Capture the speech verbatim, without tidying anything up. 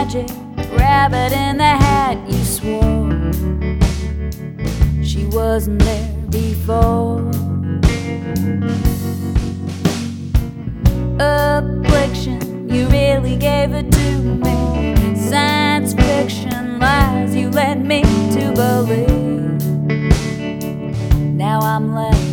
magic rabbit in the hat you swore. She wasn't there before. Affliction, you really gave it to me. Science fiction lies you led me to believe. Now I'm left